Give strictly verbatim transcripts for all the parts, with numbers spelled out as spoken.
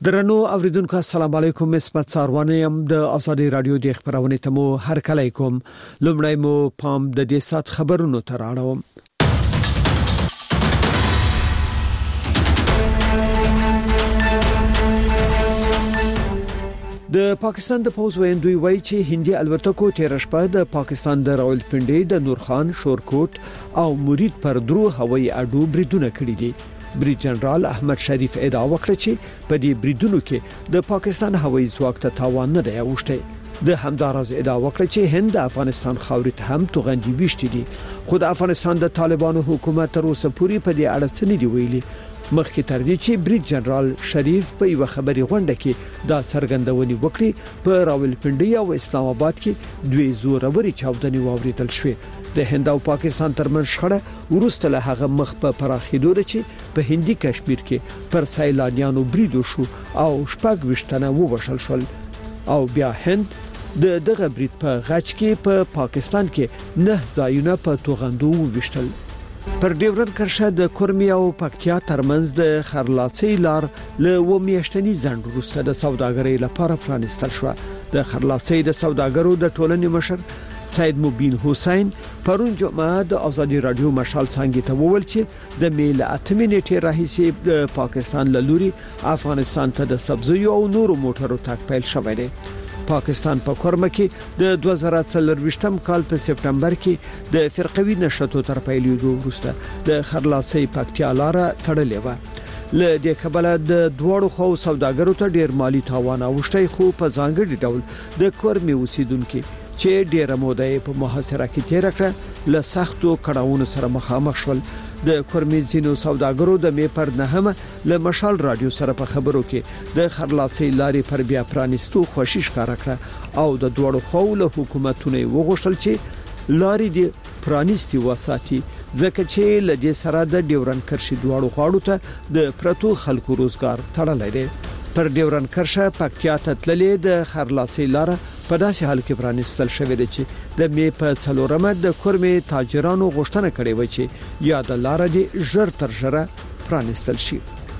درنو اوریدونکو السلام علیکم. اسمت ساروانه يم د ازادي رادیو د خبرونه تمو هر کله کوم. لومړی مو پام د دې سات خبرونو تراړم. د پاکستان د پوز ویندوی وایي چې هندي الوتکو تیر شپه د پاکستان د راولپنډي د نورخان شورکوټ او مرید پر درو هوایي اډو بریدونه کړی دي. بریډ جنرال احمد شریف ادعا وکړه چې په دې بریدونو کې د پاکستان هوایي ځواک ته تاوان نه دی اوښتی. د همدارز ادعا وکړه چې هند د افغانستان خاورې ته هم توغندي وشتي دي، خو د افغانستان د طالبانو حکومت تر اوسه پورې په دې اړه څه نه دی ویلي. مخکې تر دې چې بریډ جنرال شریف په یو خبري غونډه کې دا څرګندونې وکړي په راولپنډي او اسلام آباد کې دوی زوروري چاودنې واوریدل شوې. د هند او پاکستان ترمنځ شخړه ورسته له هغه مخ په پراخېدو ده چې په هندي کشمیر کې پر سیلانیانو بریدو شو او شپږ وشتنه ووشل شول او بیا هند د دغه برید په غچ کې په پا پاکستان کې نه ځایونه په توغندو ووشتل. پر ډیورن کرښه د کورمي او پکتیا ترمنځ د خرلاڅي لار له و میاشتنی ځند وروسته د سوداګرۍ لپاره پرانستل شو. د خرلاڅي د سوداګرو د ټولنې مشر سید مبین حسین پرون جمعه د ازادي رادیو مشال څنګه ته وویل چې د میل اتمې نیټه راهیسې د پاکستان له لوري افغانستان ته د سبزیو او نورو موټرو تګ پیل شوی دی. پاکستان په کورمه کې د دوه زره څلرويشتم کال په سپټمبر کې د فرقوي نشټو تر پیلېدو وروسته د خرلاڅي پکتیا لار تړلې و. له دې کبله د دوړو خو سوداګرو ته ډیر مالی تاوان اوښتي، خو په ځانګړي ډول د کورمي اوسیدونکو چې ډیره موده په محاصره کې تیر کړه له سختو کړهونو سره مخامخ شول. د کورمي زینو سوداګرو د می پر نهمه له مشال رادیو سره په خبرو کې د خرلاڅي لارې پر بیا پرانستو خوشش کار کړ او د دوړو خو له حکومتونو وغوښتل چې لارې د پرانستي وساتي، ځکه چې له دې سره د ډیورن کرښې دوړو غاړو ته د پرتو خلکو روزګار تړلی دی. پر ډیورن کرښه پکتیا ته تللې د خرلاڅي لار په داسې حال کې پرانستل شوې ده چې د می په څلورمه د کورمي تاجرانو غوښتنه کړې و چې یا د لار دې ژر تر ژره پرانستل شي.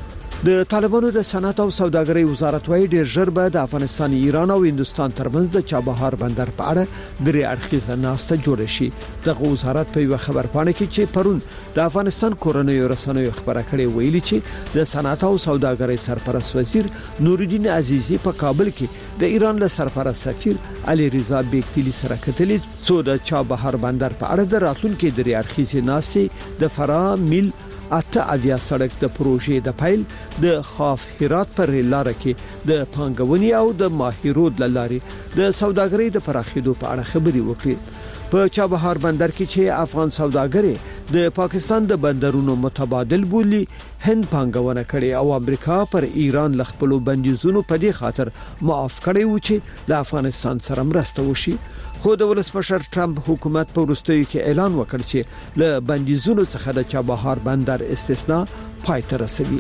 د طالبانو د صنعت او سوداګرۍ وزارت وايي ډېر ژر به د افغانستان، ایران او هندستان ترمنځ د چابهار بندر په اړه درې اړخیزه ناسته جوړه شي. دغه وزارت په یو خبر پاڼه کې چې پرون د افغانستان کورنیو رسنیو خبره کړې ویلي چې د صنعت او سوداګرۍ سرپرست وزیر نورالدین عزیزی په کابل کې د ایران له سرپرست سفیر علي رضا بیگتلی سره کتلې څو د چابهار بندر په اړه د راتلونکو درې اړخیزه ناسته د فرا میل اته اویا سړک د پروژې د فایل د خاف هرات پر لاره کې د پانګونې او د ماهیرود لارې د سوداګرۍ د پراخېدو په اړه خبري وکړي. په چابهار بندر کې چې افغان سوداګرې د پاکستان د بندرونو متبادل بولی هند پانګونه کړي او امریکا پر ایران لخپلو بندیزونو په دې خاطر معاف کړي و چې د افغانستان سره مرسته وشي. خو د ولسمشر ټرمپ حکومت په وروستیو کې اعلان وکړ چې له بندیزونو څخه د چابهار بندر استثناء پای ته رسوي.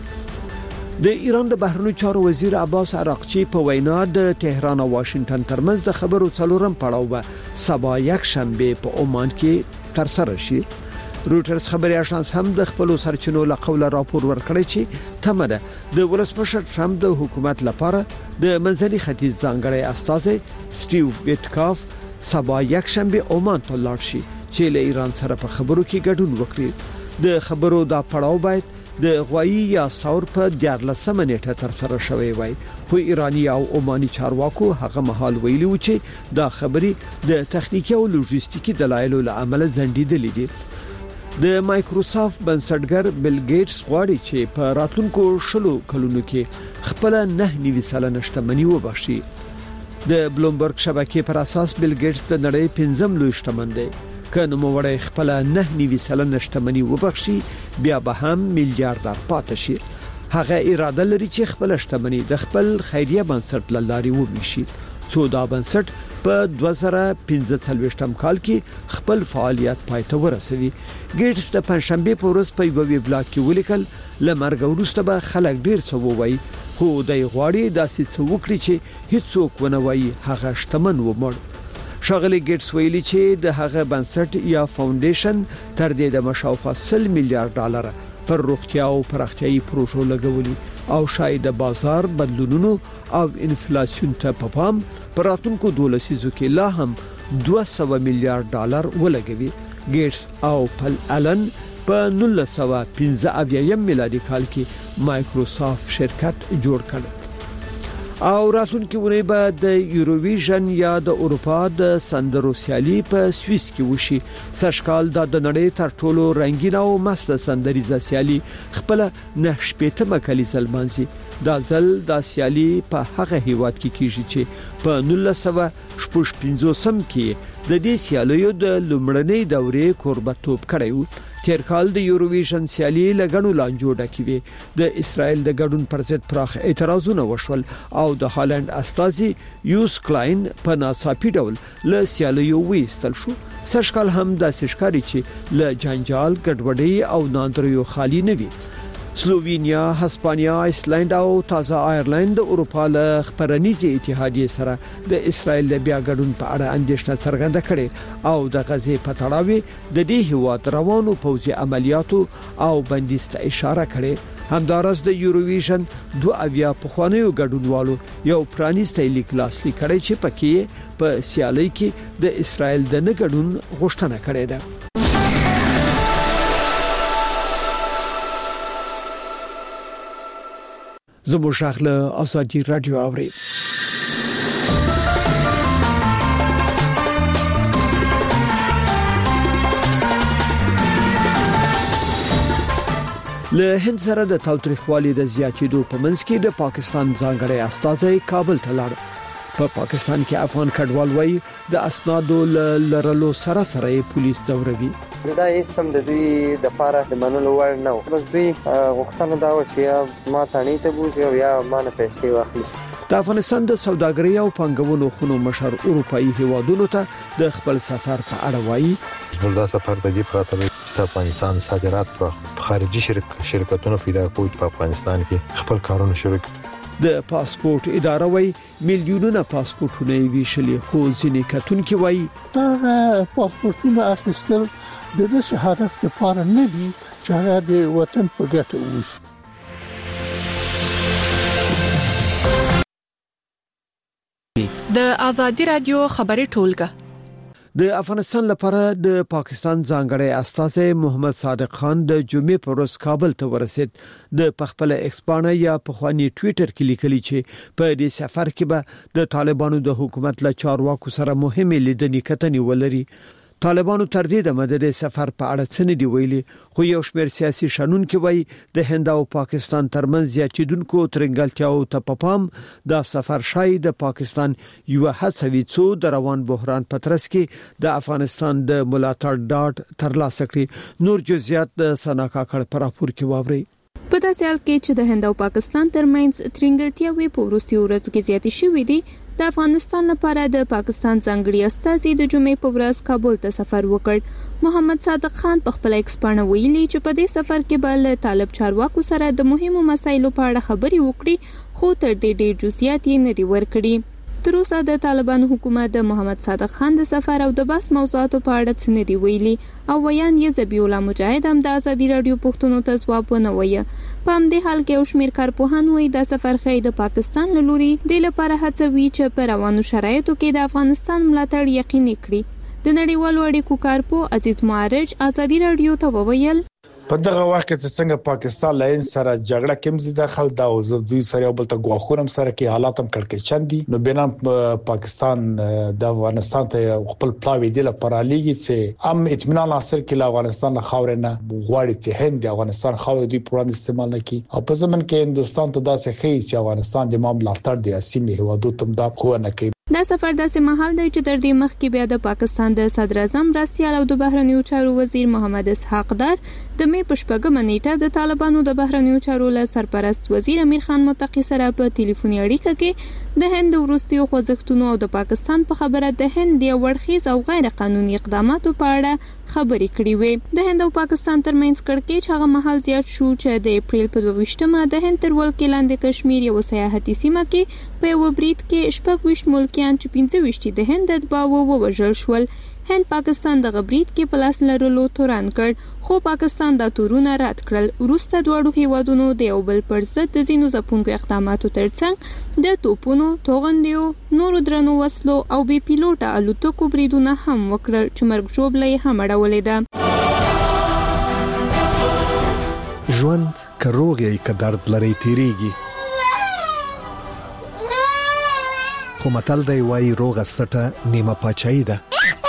د ایران د بهرنیو چارو وزیر عباس عراقچی په وینا د تهران او واشنگټن ترمنځ د خبرو څلورم پړاو به سبا یک شنبه په عمان کې تر سره شي. روټرز خبري اژانس هم د خپل سرچینو له قوله راپور ورکړی چې تمه ده د ولسمشر ټرمپ د حکومت لپاره د منځني ختیځ ځانګړی استازی سټیو ویټکاف سبا یک شنبه عمان ته لاړ شي چې له ایران سره په خبرو کې ګډون وکړي. د خبرو دا پړاو باید د غوایی یا ثور په دیارلسمه نیټه تر سره شوی وای، خو ایرانی او عماني چارواکو هغه مهال ویلي و چې دا خبري د تخنیکی او لوجستیکي دلایلو له عمله ځنډیدلې دي. د مایکروسافت بنسټګر بیل ګیټس غواړي چې په راتلونکو شلو کلونو کې خپل نه نیوي سلنه شتمني وبخشي. د بلومبرګ شبکې پر اساس بیل ګیټس د نړۍ پنځم لوی شتمن دی. کنه مو وړي خپل نه نیوي سلنه شتمني وبخشي بیا به هم میلیارډر پاتې شي. هغه اراده لري چې خپل شتمني د خپل خیریه بنسټ لاري وبشي. څو دا بنسټ په دوه زره پنځه څلوېښتم کال کې خپل فعالیت پای ته ورسوي. ګیټس د پنځشنبه په ورځ په یو ویبلاګ کې ولیکل لمرګ وروسته به خلک ډیر څه ووایي، خو دای غواړي داسې څه وکړي چې هیڅوک ونه وایي هغه شتمن و مړ. شاغلی ګیټس ویلي چې د هغه بنسټ یا فاونډیشن تر دې د مشاوفه سل میلیارډ ډالر پر روغتیا او پراختیايي پروژو لګولي او شاید بازار بدلونونو او انفلیسیون ته په پام پراتونکو دولسیزو کې لا هم دوه سوه میلیارډ ډالر ولګوي. ګیټس او پل الن په نولس سوه پنځه اویا میلادي کال کې مایکروسافت شرکت جوړ کړ. او راتلونکي ونې به د یوروویژن یا د اروپا د سندرو سیالي په سویس کې وشي. سشکال د نړۍ تر ټولو رنگین او مست سندریزه سیالي خپل نه شپېته مکلیز المانزي. دا ځل د سیالي په هغه هیواد کې کیږي چې په نولس سوه شپږ پنځوس کې د دې سیالیو د لومړنۍ دورې کوربتوب کړی. تیر کال د یوروویژن سیالي لګڼو لانجو ډکې وي. د اسرائیل د ګډون پر ضد پراخ اعتراضونه وشول او د هالند استازي یوس کلاین په ناڅاپي ډول له سیالیو وېستل شو. سشکال هم د سشکاري چې له جنجال ګډوډۍ او ناندریو خالی نه وي. سلووینیا، هسپانیا، ایسلند او تازه آیرلند د اروپا له خبرنیزي اتحادیه سره د اسرائیل د بیا ګډون په اړه اندېښنه څرګنده کړې او د غزې په تړاو د دې هیواد روانو پوځي عملیاتو او بندیز ته اشاره کړې. همدارس د یوروویژن دوه اویا پخوانیو ګډونوالو یو پرانیستی لیک لاسلیک کړی چې پکې په سیالي کې د اسرائیل د نه ګډون غوښتنه کړې ده. زموږ شغله ازادي رادیو اوري. له هند سره د تاوتریخوالي د زیاتېدو په منځ کې د پاکستان ځانګړی استازی کابل ته لاړ. په پاکستان کې افغان کډوال وایي د اسنادو لرلو سره سره پولیس ځوروي. دا هیڅ هم د دوی د لپاره د منلو وړ نه و. بس دوی غوښتنه دا و چې ما تانی ته بوزي او یا ما نه پیسې واخلي. د افغانستان د سوداګرۍ او پنګونو خونو مشر اروپאי هیوادونو ته د خپل سفر په اړه وایي. دا سفر د دې په خاطر چې افغانستان صادرات په خارجي شرکتونو پیدا کوي په افغانستان کې خپل کارونه شروع کړي. د پاسپورت اداره وایي میلیونونه پاسپورتونه ویشلې خو ځینې کتونکي وایي دا پاسپورتونه اخیستل د دې شهادت لپاره نه دي چې هغه د وطن په ګټه وشي. د ازادي رادیو خبري ټولګه د افغانستان لپاره د پاکستان ځانګړی استازی محمد صادق خان د جمعې پر ورځ کابل ته ورسید. د پخپل ایکسپانه یا پخوانی ټوئیټر کې لیکلي چې په دې سفر کې به د طالبانو د حکومت له چارواکو سره مهمه لیدنې کتنې ولري. طالبانو تر دې د مدد سفر په اړه څه نه دی ویلي خو یو شمېر سیاسي شنونکي وایي د هند او پاکستان ترمنځ زیاتیدونکو ترنګلتیاو ته په پام دا سفر شاید د پاکستان یو هڅه وي څو د روان بحران په ترڅ کې د افغانستان د ملاتړ ډاډ ترلاسه کړي. نور جزئیات د سنا کاکړ پر راپور کې واوري. په داسې حال کې چې د هند او پاکستان ترمنځ ترنګلتیاوې په وروستیو ورځو کې زیاتې شوې دي، د افغانستان لپاره د پاکستان ځانګړي استازي د جمعې په ورځ کابل ته سفر وکړ. محمد صادق خان په خپل ایکس باندې ویلي چې په دې سفر کې به طالب چارواکو سره د مهمو مسایلو په اړه خبرې وکړي خو تر دې ډېر جزئیات یې نه دي ورکړي. تر اوسه د طالبانو حکومت د محمد صادق خان د سفر او د بحث موضوعاتو په اړه څه نه دی ویلي او ویان یې ذبیح الله مجاهد هم د ازادي رادیو پښتنو ته ځواب ونه وایي. په همدې حال کې او شمیر کارپوهان وایي د سفر خې د پاکستان له لوري د لپاره هڅوي چې په روانو شرایطو کې د افغانستان ملاتړ یقیني کړي. د نړیوالو اړیکو کارپو عزیز معرج ازادي رادیو ته وویل په دغه وخت کې څنګه پاکستان لاین سره جګړه کوم زیاده خل دا او دوی سره یو بل ته غواخورم سره کې حالات هم کړکېچن دي. نو بینام پاکستان د افغانستان ته خپل پلاوی دی لپاره لیږي چې ام اطمینان حاصل کړي افغانستان له خاور نه غواړي چې هند د افغانستان خاور دوی پران استعمال نه کړي او په زمن کې هندستان ته داسې خې چې افغانستان د مملکت د سیمې هوادو تم دا خو نه کوي. دا سفر داسې مهال دی چې تر دې مخکې بیا د پاکستان د صدر اعظم مرستیال او د بهرنیو چارو وزیر محمد اسحاق دار د مې په شپږمه نیټه د طالبانو د بهرنیو چارو له سرپرست وزیر امیر خان متقی سره په ټلیفوني اړیکه کې د هند وروستیو خوځښتونو او د پاکستان په خبره د هند د ورخیز او غیر قانوني اقداماتو په اړه خبرې کړې وې. د هند او پاکستان ترمنځ کړکېچ هغه مهال زیات شو چې د اپریل په دوه ویشتمه د هند تر ولکې لاندې کشمیر یو سیاحتي سیمه کې په یو برید کې شپږ ویشت ملک امریکایان چې پنځه ویشت د هند اتباعو ووژل شول. هند پاکستان د غبرید کې پلاس لرلو توران کړ، خو پاکستان دا تورونه رد کړل. وروسته دواړو هیوادونو د یو بل پر ضد د ځینو ځپونکو اقداماتو ترڅنګ د توپونو، توغندیو، نورو درنو وسلو او بې پیلوټه الوتکو بریدونه هم وکړل چې مرګ ژوبله یې هم اړولې ده. ژوند که روغ یې که درد لري تیریږي، خو متل دی وایي روغه سټه نیمه پاچاهي ده.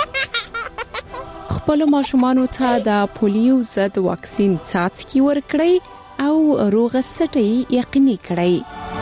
خپل ماشومانو ته د پولیو ضد واکسین څاڅکي ورکړئ او روغه سټه یقیني کړئ.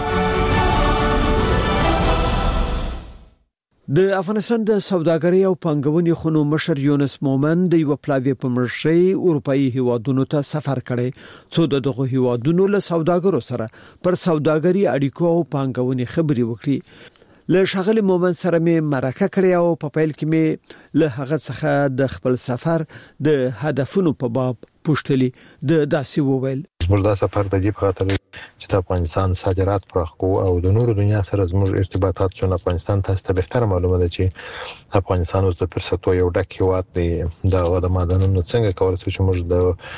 د افغانستان د سوداګرۍ او پانګونې خونو مشر یونس مومن د یو پلاوی په مرشي اروپאי هیوادونو ته سفر کړي، څو دغه هیوادونو له سوداګرو سره پر سوداګرۍ اړیکو او پانګونې خبري وکړي. له شغل مومن سره مې مرکه کړې او په پیل کې مې له هغه څخه د خپل سفر د هدفونو په باب پوښتلې. د داسې وویل زموږ دا سفر د دې په خاطر چې د افغانستان صادرات پراخ کو او د نورو دنیا سره زموږ ارتباطات شون. افغانستان تاسو ته به معلومه ده چې افغانستان اوس د فرصتو یو ډک هیواد دی. دا د معدنونو څنګه کولای شو چې موږ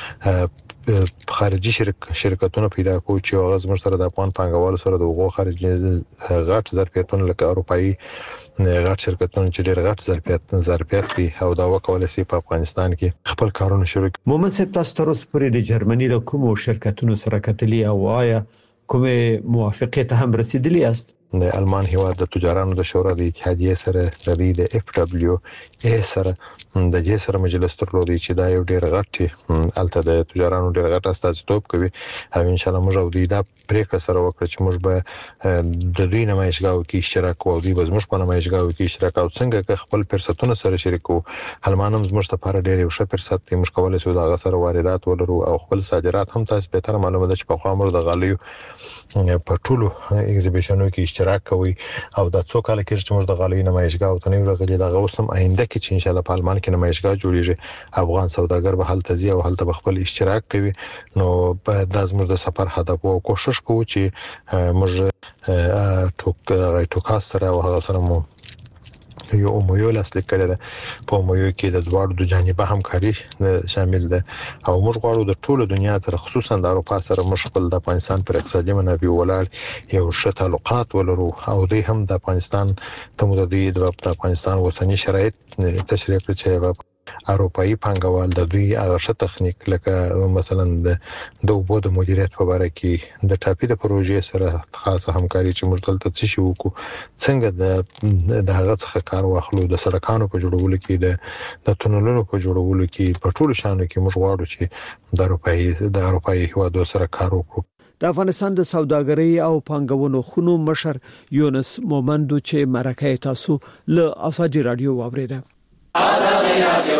د خارجي شرک شرکتونو پیدا کوو چې هغه زموږ سره د افغان پانګوالو سره د وګړو خارجي غټ ظرفیتونه لکه اروپאי غټ شرکتونه چې ډېر غټ ظرفیت ظرفیت دي او دا وکولای شي په افغانستان کې خپل کارونه شروع کړي. مومن صاحب تاسو تر اوسه پورې د جرمني له کومو شرکتونو سره کتلي او آیا کومه موافقه ته هم رسیدلی است؟ د المان هیواد د تجارانو د شورا د اتحادیه سره د دې د اف دبليو ای سره د جې سره مجلس ترلودي چې دا یو ډیر غټ الته د تجارانو ډیر غټ استازیتوب کوي او ان شاء الله موږ او دوی دا پریکړه سره وکړه چې موږ به د دوی نمایشګاو کې اشتراک وکړو، دوی به موږ په نمایشګاو کې اشتراک او څنګه خپل فرصتونه سره شریکو. المان هم زموږ لپاره ډیر یو ښه فرصت دی. موږ کولای شو دا غسر واردات ولرو او خپل صادرات هم تاسو به تر معلومه ده چې په خوا موږ د غالیو په ټولو ایگزیبیشنونو کې اشتراک کوي او دا څو کال کې چې موږ د غالیو نمایشګاو ته نه ورغلي دا غوسم آینده کې چې ان شاء الله په المان کې نمایشګاه جوړیږي افغان سوداګر به هلته ځي او هلته خپل اشتراک کوي. نو په د زموږ د سفر هدف او کوشش کوو چې موږ ټوک ټوکاس سره او هغه سره مو یو مویو لاسلیک کړی ده. په مویو کې د دوړو د جانبه همکاري شامل ده او موږ غواړو د ټولو دنیا سره خصوصا د اروپا سره مشغول د افغانستان پر اقتصادي منابع ولاړ یو ښه تعلقات ولرو او دوی هم د افغانستان ته مددي د افغانستان وسنی شرایط تشریح کړي چې اروپאי پانګوال د دوی هغه ښه تخنیک لکه مثلا د اوبو د مدیریت په اړه کې د ټاپي د پروژې سره خاصه همکاري چې موږ دلته څه شي وکړو، څنګه د د هغه څخه کار واخلو، د سړکانو په جوړولو کې د د تونلونو په جوړولو کې په ټولو شانو کې موږ غواړو چې د اروپאי د اروپאי هیوادو سره کار وکړو. د افغانستان د سوداګرۍ او پانګونو خونو مشر یونس مومن دو چې مرکه تاسو له ازادي رادیو واوریده. ازادي رادیو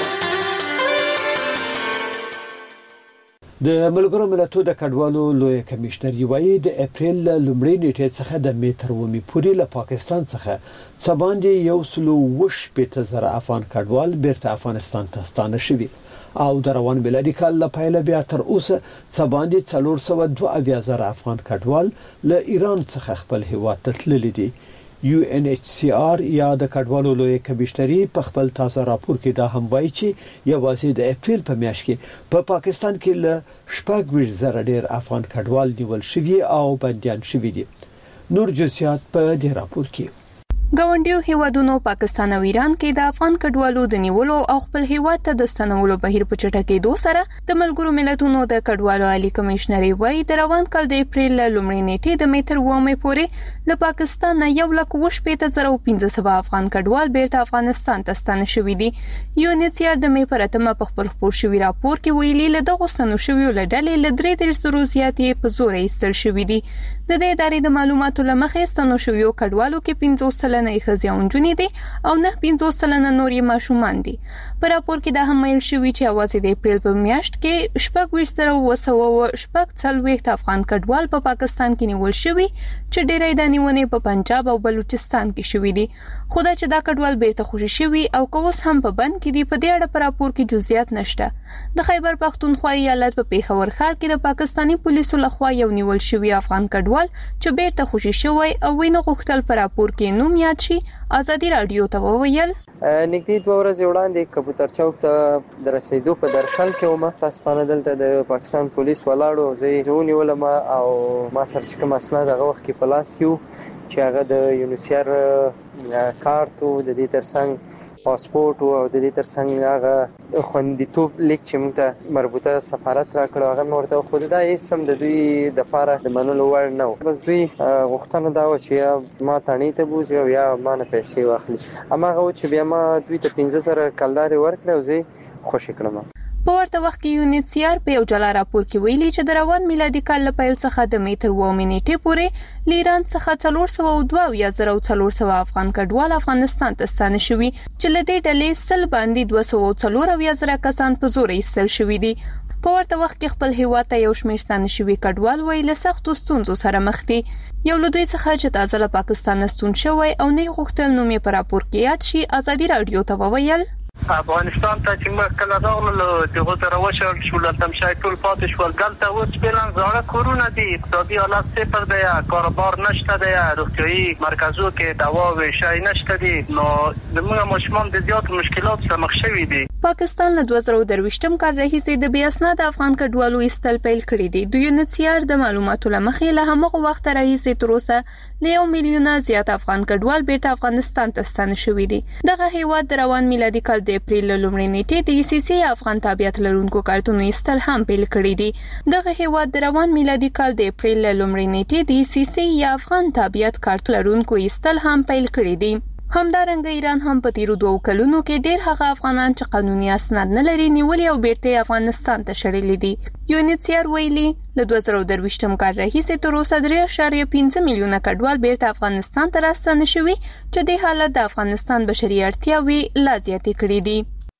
د ملګرو ملتونو د کډوالو لوی کمشنر یوایي د اپریل لومړۍ نیټې څخه د میتر ومي پورې له پاکستان څخه سباندې یو سلو وش په زر افغان کډوال بیرته افغانستان ته ستانه شوي او د روان میلادي کال له پیله بیا تر اوسه سباندې څلور سوه دوه اویا زره افغان کډوال له ایران څخه خپل هیواد ته تللي دي. یو ان ایچ سی آر یا د کډوالو لوی کمشنري په خپل تازه راپور کې دا هم وایي چې یوازې د اپریل په میاشت کې په پا پاکستان کې له شپږ زره ډیر افغان کډوال نیول شوي او بنديان شوي دي. نور جزئیات په دې راپور کې. ګاونډیو هیوادونو پاکستان او ایران کې د افغان کډوالو د نیولو او خپل هیواد ته د ستنولو بهیر په چټکېدو سره د ملګرو ملتونو د کډوالو عالی کمشنري وایي د روان کال د اپریل لومړۍ نیټې د میتر ومه پورې له پاکستان نه یو لک وشپېته زره پنځه سوه افغان کډوال بیرته افغانستان ته ستانه شوي دي. یو ان ایچ سی آر د مې پر اتمه په خپل خپور شوی راپور کې ویلي له دغه ستنو شویو له ډلې له درې دېرش زرو زیاتې په زور ایستل شوي دي. د دې ادارې د معلوماتو له مخې ستنو شویو کډوالو کې پنځوس سلنه ښځې او نجونې دي او نه پنځوس سلنه نور یې ماشومان دي. په راپور کې دا هم ویل شوي چې یوازې د اپریل په میاشت کې شپږ ویشت زره اووه سوه شپږ څلوېښت افغان کډوال په پاکستان کې نیول شوي چې ډېری د نیونې په پنجاب او بلوچستان کې شوي دي. خو دا چې دا کډوال بیرته خوشي شوي او که اوس هم په بند کې دي په دې اړه په راپور کې جزئیات نشته. د خیبر پښتونخوا ایالت په پیښور ښار کې د پاکستاني پولیسو لخوا یو نیول شوی افغان کډوال چې بیرته خوشي شوی او وینه غوښتل په راپور کې نوم یاد شي ازادي رادیو ته وویل نږدې دوه ورځې وړاندې کبوتر چوک ته د رسیدو په درشل کې ومه تاسفانه دلته د پاکستان پولیس ولاړو زه ونیولم او ما سره چې کوم اسناد هغه وخت کې په لاس کې چې هغه د یونیسیر کارت او د دې ترڅنګ پاسپورت او د دې ترڅنګ هغه خوندیتوب لیک چې موږ ته مربوطه سفارت راکړو هغه ورته خود دا هیڅ هم د دوی د لپاره د منلو وړ نه و. بس دوی غوښتنه دا و چې ما تانی ته بوزي او یا ما نه پیسې واخلي. اماغه و چې بیا ما دوی ته پنځه زره کلداري ورکړه او زه خوشی کړم. په ورته وخت کې یونیسیر په یو جلا راپور کې ویلي چې د روان میلادي کال له پیل څخه د میتر و منېټې پورې لیران څخه څلور سوه دوه یا زره څلور سوه افغان کډوال افغانستان ته ستانه شوي چې له دې ډلې سل باندې دوه سوه څلور یا زره کسان په زور ایستل شوي دي. په ورته وخت کې خپل هیواد ته یو شمېر ستانه شوي کډوال وایي له سختو ستونزو سره مخ دي. یو له دوی څخه چې تازه له پاکستان ستون شوی او نه غوښتل نوم یې په راپور کې یاد شي ازادي رادیو ته وویل افغانستان ته چې موږ کله راغلو دغه تر وشل شول تم شای ټول پاتې شول دلته اوس بلان زړه کورونه دي اقتصادي حالت صفر دی کاروبار نشته دی روغتیايي مرکزو کې دوا او شای نشته دي نو موږ مشمول د زیات مشکلات سره مخ شوي دي. پاکستان له دوه زره درویشتم کال راهیسې د بې اسناد افغان کډوالو ایستل پیل کړی دي. د یونیسیر د معلوماتو لمخې له همغه وخت راهیسې تر اوسه له یو میلیونه زیات افغان کډوال بیرته افغانستان ته ستانه شوي دي. دغه هیواد د روان میلادي کال د اپریل لومړۍ نیټې د ای سی سی افغان تابعیت لرونکو کارتونو ایستل هم پیل کړی دي. دغه هیواد د روان میلادي کال د اپریل لومړۍ نیټې د ای سی سی یا افغان تابعیت کارت لرونکو ایستل هم پیل کړی دي. همدارنګه ایران هم په تیرو دوه کلونو کې ډېر هغه افغانان چې قانوني اسناد نه لري نیولي او بیرته افغانستان ته شړلي دي. یونیسیر ویلي له دوه زره درویشتم کال راهیسې تر اوسه درې اعشاریه پنځه میلیونه کډوال بیرته افغانستان ته راستانه شوي چې د حالت د افغانستان بشري اړتیاوې لا زیاتې کړې دي.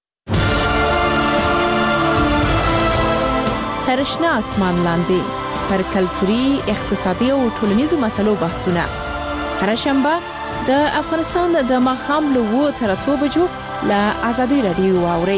ترشنا اسمان لاندې پر کلتوري، اقتصادي او ټولنیزو مسلو بحثونه هر شنبه د افغانستان د ماښام له اوه تر اتو بجو له ازادي رادیو واوري.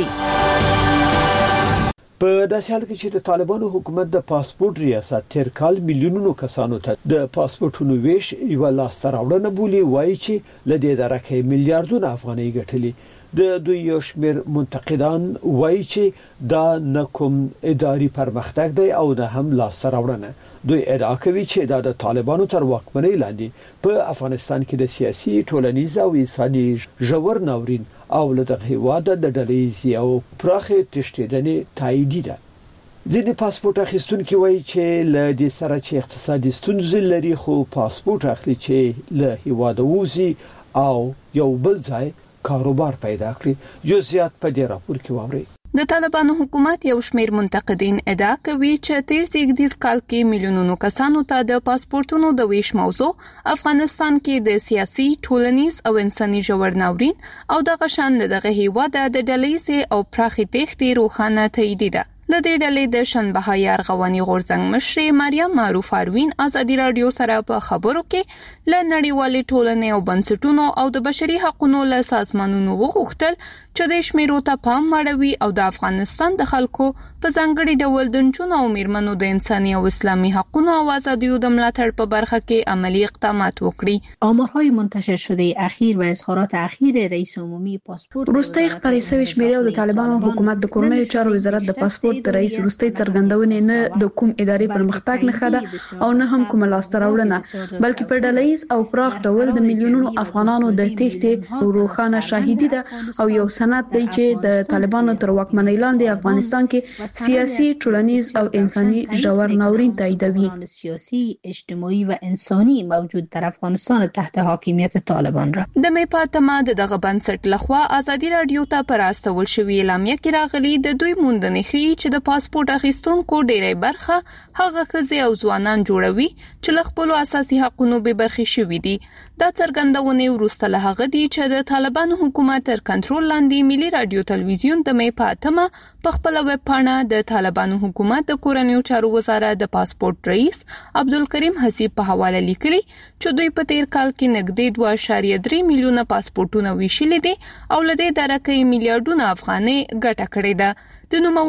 په داسې حال کې چې د طالبانو حکومت د پاسپورت ریاست تیر کال میلیونونو کسانو ته د پاسپورتونو ویش یو لاسته راوړنه بولي وایي چې لدې درکه میلیارډونه افغانۍ ګټلي. د دوی یو شمېر منتقدان وایي چې دا نه کوم اداري پرمختګ دی او نه هم لاسته راوړنه. دوی ادعا کوي چې دا د طالبانو تر واکمنۍ لاندې په افغانستان کې د سیاسي، ټولنیز او انساني ژور ناورین او له هیواد د ډلې او پراخه تشدیدنې تایید ده. ځینې پاسپورت اخیستونکي وایي چې له دې سره چې اقتصادي ستونزې لري خو پاسپورت اخلي چې له هیواد ووزي او یو بل ځای کاروبار پیدا کړي. جزئیات په دې راپور کې واورئ. د طالبانو حکومت یو شمېر منتقدین ادعا کوي چې تیر زیږدیز کال کې میلیونونو کسانو ته د پاسپورتونو د ویش موضوع افغانستان کې د سیاسي، ټولنیز او انساني ژور ناورین او د غشان دغه هیواد د ډلې او پراخي تېښتې روښانه تایید ده. لدې ډلې د شنبه یار غوانی غورزنګ مشر مریم معروف اروین ازادي رادیو سره په خبرو کې ل نړیوالې ټولنې او بنسټونو او د بشري حقوقو له سازمانونو وغوښتل چې د شمیرو ته پام وړوي او د افغانستان د خلکو په ځانګړي ډول د نجونو او میرمنو د انساني او اسلامي حقوقو او آزادیو د ملاتړ په برخه کې عملی اقدامات وکړي. آمارهای منتشر شده اخیر و اظهارات اخیر رئیس عمومی پاسپورت روستۍ خبرې شوې شمیرې او د طالبانو حکومت د کورنیو چارو وزارت د پاسپورت د رئیس روستۍ څرګندونې نه د کوم اداري پرمختګ نه خده او نه هم کوم لاسته راوړنه بلکې په ډلهیز او پراخ ډول د میلیونونو افغانانو د تېښتې روښانه شاهدي ده او یو سند دی چې د طالبانو تر واکمنۍ لاندې افغانستان کې سیاسي، ټولنیز او انساني ژور ناورین تاییدوي. سیاسي، اجتماعي و انساني موجود در افغانستان تحت حاکمیت طالبان را د می پاتما دغه بنسټ لخوا ازادي رادیو ته پراستول شوی اعلامیه کې راغلي د دوی موندنې ښیي چې د پاسپورت اخیستونکو ډېری برخه هغه ښځې او ځوانان جوړوي چې له خپلو اساسي حقوقو بې برخې شوي دي. دا څرګندونې وروسته له هغه دي چې د طالبانو حکومت تر کنټرول لاندې ملي رادیو تلویزیون د می پاتما په خپل ویب پاڼه د طالبانو حکومت د کورنیو چارو وزارت د پاسپورت رئیس عبدالکریم حسیب په حواله لیکلي چې دوی په تیر کال کې نږدې دوه اعشاریه درې میلیونه پاسپورتونه ویشلي دي او له دې درکې میلیارډونه افغانۍ ګټه کړې ده. د نوموړي په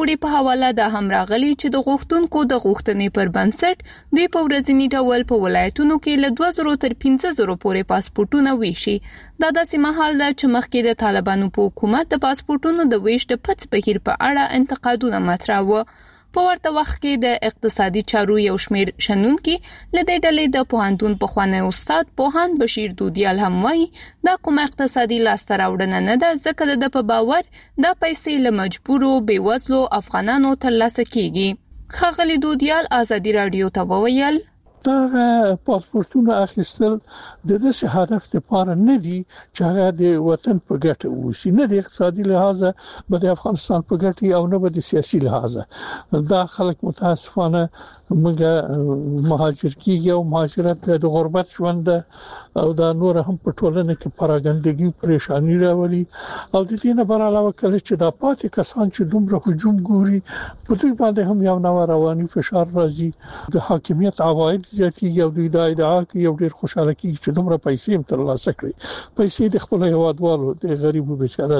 حواله د هم راغلي چې د غوښتونکو د غوښتنې پر بنسټ دوی په ورځنی ډول په ولایتونو کې له دوه زره تر پنځه زره پورې پاسپورتونه ویشي. دا داسې مهال ده چې مخکې د طالبانو په حکومت د پاسپورتونو د ویش د پڅ بهیر په اړه انتقادونه مطرح و. په ورته وخت کې د اقتصادي چارو یو شمېر شنونکي لدې ډلې د پوهنتون پخوانی استاد پوهاند بشیر دودیال هم وایي دا کوم اقتصادي لاسته راوړنه نه ده، ځکه د په باور دا پیسې له مجبورو بېوزلو افغانانو ترلاسه کیږي. ښاغلي دودیال ازادي راډیو ته وویل دا پاسپورتونه اخیستل د دې هدف لپاره نه دي چې هغه د وطن په ګټه وشي، نه د اقتصادي لحاظ به د افغانستان په ګټه او نه به د سیاسي لحاظ. دا خلک متاسفانه موږ مهاجر کیږي او مهاجرت د غربت ژوند او دا نور هم په ټولنه کې پراګندګي پریشانی راولي. او د دې نه بر علاوه کله چې دا پاتې کسان چې دومره هجوم ګوري په دوی باندې هم یو نوې رواني فشار راځي. د حاکمیت عواید زیاتیږي او دوی دا ادعا کوي یو ډیر خوشاله کیږي چې دومره پیسې هم ترلاسه کړي، پیسې د خپل هیوادوالو د غریبو بچاره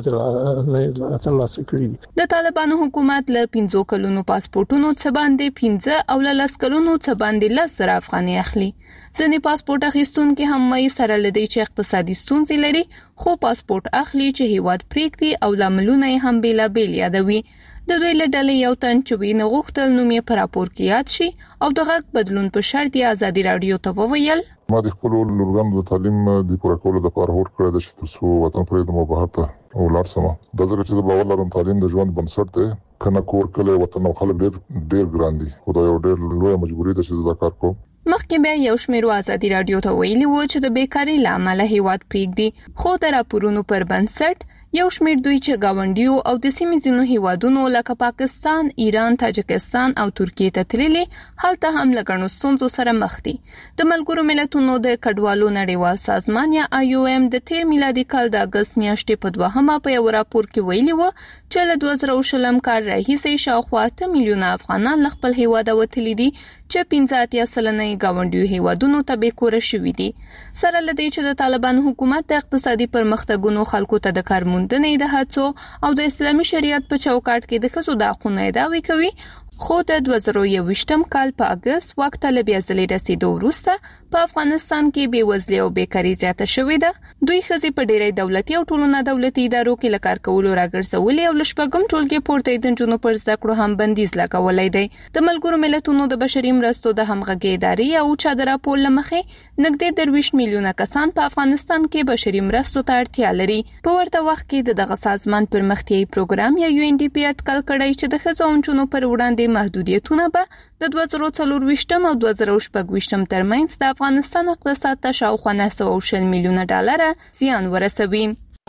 ترلاسه کړي. د طالبانو حکومت له پنځو کلونو پاسپورتونو څخه باندې پنځه او له لس کلونو څخه باندې لس زره افغاني اخلي. ځینې پاسپورت اخیستونکو هم وایي سره لدی چې اقتصادي ستونزې لري، خو پاسپورت اخلي چې هیواد پریږدي او لاملونه هم بیلا بیل یادوي. د دوی له ډلې یو تن چې وینه غوښتل نوم یې پر راپور کې یاد شي او د غږ بدلون په شرط یې ازادي راډیو ته وویل ما د خپل لورګانو د تعلیم د پوره کولو لپاره هوډ کړی چې تاسو وطن پرې د مباحثه او لار سم د زړه چې باور لرم تعلیم د ژوند بنسټ دی، کنه کور کله وطن او خلک ډیر ډیر ګران دي، خدای یو ډیر لوی مجبوری ده چې دا کار کوم. مخکې بیا یو شمېر ازادي راډیو ته ویلي و چې د بیکاری لامل هیواد پریږدي، خو د راپورونو پر بنسټ یو شمېر دوی چې گاونډیو او د سیمې ځینو هیوادونو لکه پاکستان، ایران، تاجکستان او ترکیه ته تللي هلته هم له ګڼو ستونزو سره مخ دي. د ملګرو ملتونو د کډوالو نړیوال سازمان یا آی او ایم د تیر میلادي کال د اګست میاشتې په دوهمه په یو راپور کې ویلي و چې له دوه زره شلم کال راهیسې شاوخوا اته میلیونه افغانان له خپل هیواده وتلي دي چې پنځه اتیا سلنه یې گاونډیو هیوادونو ته بیکوره شوي دي. سره لدی چې د طالبان حکومت د اقتصادي پرمختګونو خلکو ته د کار موندنې د هڅو او د اسلامي شریعت په چوکاټ کې د ښځو د حقونو ادعاوې کوي، خو د دوه زره یوویشتم کال په اګست وخت له بیا ځلې رسیدو وروسته په افغانستان کې بېوزلي او بیکاري زیاته شوې ده. دوی ښځې په ډېری دولتي او ټولو نه دولتي ادارو کې له کار کولو راګرځولې او له شپږم ټولګي پورته د نجونو پر زده کړو هم بندیز لګولی دی. د ملګرو ملتونو د بشري مرستو د همغږۍ ادارې او چا د راپور له مخې نږدې درویشت میلیونه کسان په افغانستان کې بشري مرستو ته اړتیا لري. په ورته وخت کې د دغه سازمان پرمختیایي پروګرام یا یو ان ډي پی اټکل کړی چې د ښځو او نجونو پر وړاندې محدودیتونه به د دوه زره څلورویشتم او دوه زره شپږویشتم ترمنځ د افغانستان اقتصاد ته شاوخوا نه سوه او شل میلیونه ډالره زیان ورسوي.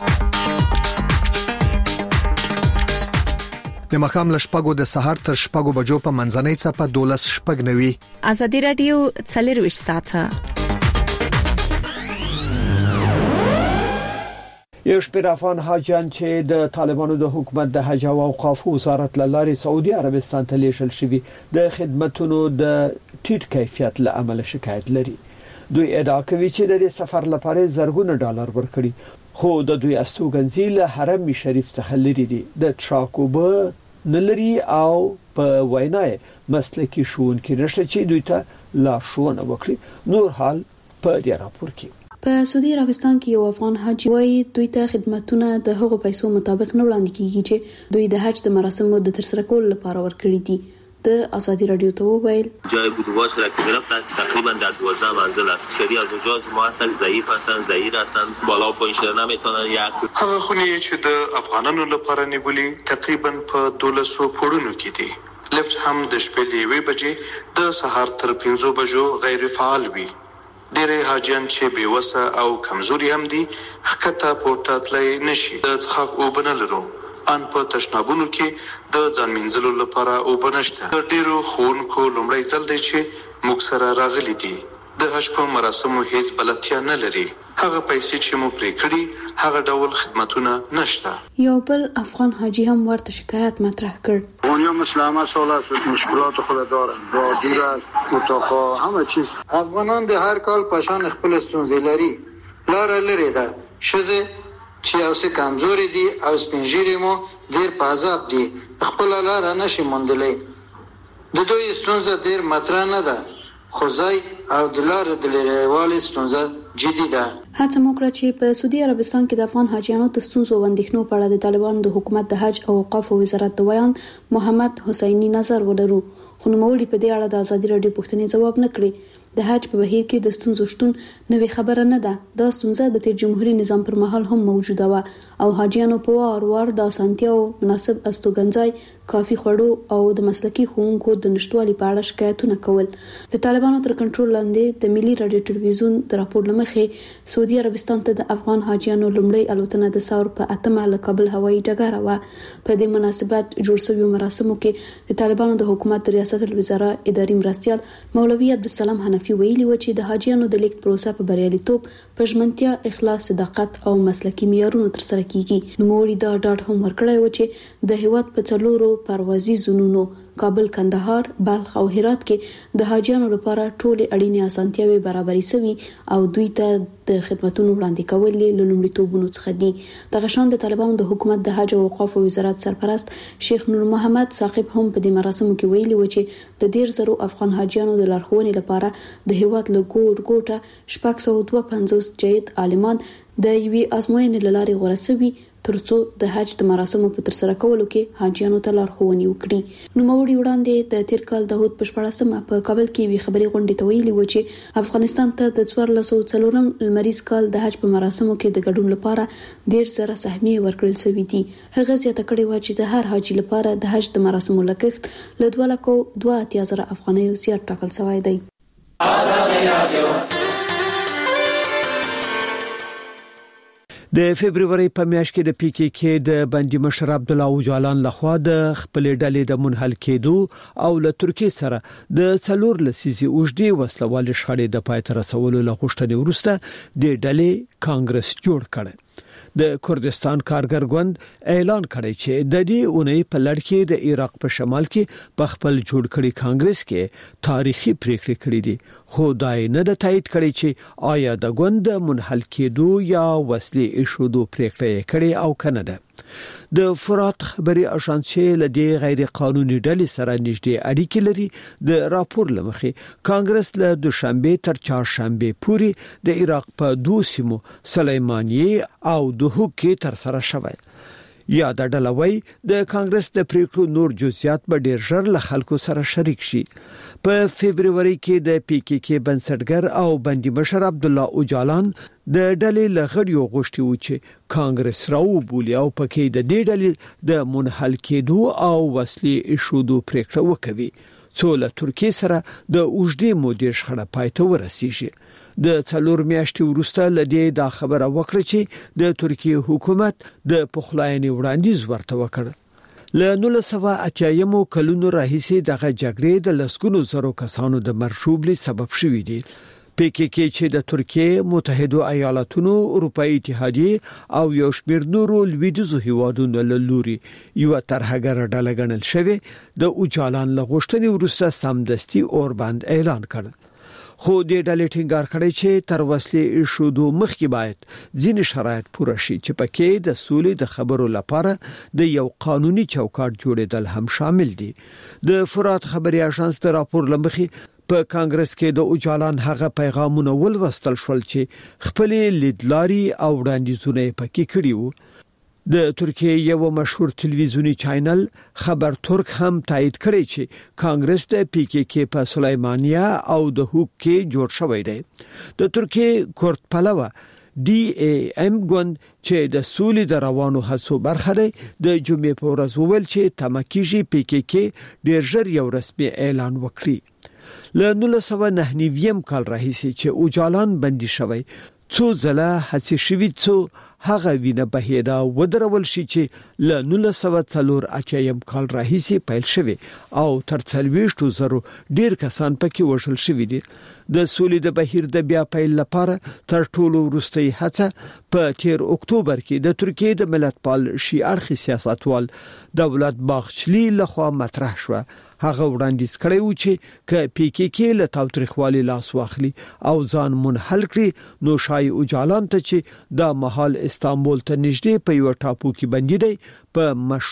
د مخام له شپږو د سهار تر شپږو بجو په منځنۍ څپه دولس شپږ نوي. ازادي راډیو څلرویشت ساعته یو شپږ افغان حاجیان چې د طالبانو د حکومت د حج او اوقاف وزارت لاري سعودي عربستان ته لیږل شوی د خدماتو د ټیټ کیفیت له امله شکایت لري. دوی ادعا کوي چې د سفر لپاره زرګونه ډالر ورکړي، خو د دوی استوګنځي له حرم شریف څخه لري دي، د ټراکوبه نلري او په وینای مسلکي شون کې نشته چې دوی ته لا شونه وکړي. نور حال په دې راپور کې په سعودي عربستان کې یو افغان حاجی وایي دوی ته خدماتونه د هغو پیسو مطابق نه وړاندې کیږي چې دوی د حج د مراسمو د ترسره کولو لپاره ورکړي دي. د ازادي رادیو ته وویل جای بود واسه را گرفتن تقریبا در دوازده منزل است. شری از اجاز ما هستن، ضعیف هستن، ضعیف هستن، بالا و پایین شدن نمیتونن. یک هغه خونې چې د افغانانو لپاره نیولې تقریبا په دولسو پوړونو کې دي. لفټ هم د شپې لوي بجې د سهار تر پنځو بجو غیر فعال وي. ډېر حاجیان چې بیوسه او کمزوري هم دي حقته پورته تللی نشي. د څښاک اوبه نه لرو، ان په تشنابونو کې د ځان مینځلو لپاره اوبه نشته. د ډېرو ښوونکو لومړی ځل دی چې موږ سره راغلي دي. د حج په مراسمو هیڅ بلدتیا نه لري. هغه پیسې چې مو پرې کړي هغه ډول خدماتونه نشته. یو بل افغان حاجی هم ورته شکایت مطرح کړ. اونیا مسلمه سال است، مشکلات خود دارند، راه دور است، اتاقا، همه چیز. افغانان د هر کال پشان خپل ستونزې لري. لار لري ده. شزه چې اوسه کمزوري دي او سپینجيري مو ډیر په عذاب دي خپل لار نشي موندلې د دوی ستونزه ډیر مطرح نه ده خو ځای او د لار د لريوالي ستونزه جدي ده. هڅه وکړه چې په سعودي عربستان کې د افغان حاجیانو د ستونزو وندښنو په اړه د طالبانو د حکومت د حج او اوقاف وزارت د ویان محمد حسینی نظر ولرو خو نوموړي په دې اړه د ازادي رادیو پوښتنې ځواب نه کړی. د حج په بهیر کې د ستونزو شتون نوې خبره نه ده. دا ستونزه د تیر جمهوریت نظام پر مهال هم موجوده و او حاجیانو په وار وار د اسانتیاو مناسب استوګنځای کافي خوړو او د مسلکي ښوونکو د نشټوالي په اړه شکایتونه کول. د طالبانو تر کنټرول لاندې د ملي رادیو ټلویزیون د راپور لمخې سعودي عربستان ته د افغان حاجیانو لومړی الوتنه د ثور په اتمه له کابل هوایي ډګر و. په دې مناسبت جوړ شوی مراسمو کې د طالبانو د حکومت ریاست الوزرا اداري مرستيال مولوي عبدالسلام حنفي ویلي و چې د حاجیانو د لیک پروسه په بریالیتوب په ژمنتیا اخلاص صداقت او مسلکي معیارونو تر سره کیږي. نو موري دا ډاډ هم ورکړی و چې د هیواد په څلورو پروازي زونونو کابل، کندهار، بلخ او هرات کې د حاجیانو لپاره ټولې اړینې اسانتیاوې برابرې شوي او دوی ته د خدماتونو وړاندې کول له لومړیتوبونو څخه دي. دغه شان د طالبانو د حکومت د حج او اوقاف وزارت سرپرست شیخ نور محمد ثاقب هم په دې مراسمو کې ویلي و چې د ډیر زرو افغان حاجیانو د لارښوونې لپاره د هیواد له ګوټ ګوټه شپږ سوه دوه پنځوس جید عالمان د یوې ازموینې لارې غوره شوي ترڅو د حج د مراسمو په تر سره کولو کې حاجیانو ته لارښوونې وکړي. نو موري وړاندې د تیر کال د هوت په شپږمه په کابل کې وی خبري غونډې ته ویلي و چې افغانستان ته د څوارلس سوه څلورم لمریز کال د حج په مراسمو کې د ګډون لپاره ډیر زره سهمیې ورکړل شوې دي. هغه زیاته کړې و چې د هر حاجی لپاره د حج د مراسمو لګښت له دوه لکو دوه اتیا زره افغانیو زیات ټاکل شوی دی. آزادي رادیو د فبرवरी په میاشت کې د پی کې کې د بندي مشر عبد الله اوجالان لخوا د خپل ډلې د منحل کېدو او له ترکیه سره د څلور لسیزي اوجدي وسلوال شخړې د پای ته رسولو لغوښتنې وروسته د ډلې کانګرس جوړ کړ. د کردستان کارګر ګوند اعلان کړی چې د دې اونۍ په لړ کې د عراق په شمال کې په خپل جوړ کړي کانګرس کې تاریخي پریکړې کړې دي خو دا نه د تایید کړي چې آیا د ګوند منحل کېدو یا وسلې ایښودو پریکړه کړي او کنه ده. د فرات خبري اژانسي لدی غیر قانوني ډلې سره نږدې اړیکې لري. د راپور لمخې کانګرس له دوشنبه تر چهارشنبه پورې د عراق په دوه سیمو سلیمانیه او دوحه کې تر سره شوی. یا د ډلوي د کانګرس د پریکړو نور جزئیات به ډیر ژر له خلکو سره شریک شي. په فبرवरी کې د پی کې کې بنسټګر او بندي مشر عبد الله اوجالان د ډلې لغړیو غوښتي و چې کانګرس راو بولی او پکې د دې ډلې د منحل کېدو او وسلې ایښودو پریکړه وکړي څو له ترکیه سره د اوجدي مودې شخړه پای ته ورسیږي. د څلور میاشتې وروسته لدی دا خبره وکړه چې د ترکیه حکومت د پخلاینې وړاندیز ورته وکړ. له نولس سوه اتیا کلونو راهیسې دغه جګړې د لسګونو زرو کسانو د مرشوبلي سبب شوې دي. پی کې کې چې د ترکیه، متحده ایالاتونو، اروپאי اتحادیه او یو شمېر نورو لویدیځو هیوادونو له لوري یو ترهګر ډله ګڼل شوی د اوجالان له غوښتنې وروسته سمدستي اوربند اعلان کړ. خو د ډلې ټینګار کړی چې تر وسلې ایښودو مخکې باید ځینې شرایط پوره شي چې پکې د سولې د خبرو لپاره د یو قانوني چوکاټ جوړېدل هم شامل دي. د فرات خبري اژانس د راپور لمخې په کانګرس کې د اوجالان هغه پیغامونه ولوستل شول چې خپل لیدلاري او وړاندیزونه پکې کړي وو. د ترکیه یو مشهور تلویزیونی چینل خبر ترک هم تایید کړی چې کانګرس د پی کې کې په سلیمانیه او د هوک کې جوړ شوی دی. د ترکیه کورد پلوه ډي اي ام ګوند چې د سولې د روانو هڅو برخه دی د جمعې په ورځ وویل چې تمکیږي پی کې کې ډیر ژر یو رسمي اعلان وکړي. له نولس سوه نهه نوي کال راهیسې چې اوجالان بندي شوی څو ځله هڅې شوې څو هغه وینه بهیدا ودرول شي چې له نولس سوه څلور اتیا کال راهیسې پیل شوی او تر څلوېښتو زرو ډیر کسان پکې وژل شوي دي. د سولې د بهیر د بیا پیل لپاره تر ټولو وروستۍ هڅه په تیر اکتوبر کې د ترکیه د ملتپال شیعه سیاستوال دولت باغچلی لخوا مطرح شو. هغه وړاندیز کړی و چې ک پی کی کی له تاوتریخوالي لاس واخلي او ځان منحل کړي نو شای اوجالان ته چې د محل استانبول ته نږدې په یو ټاپو کې بندي دی په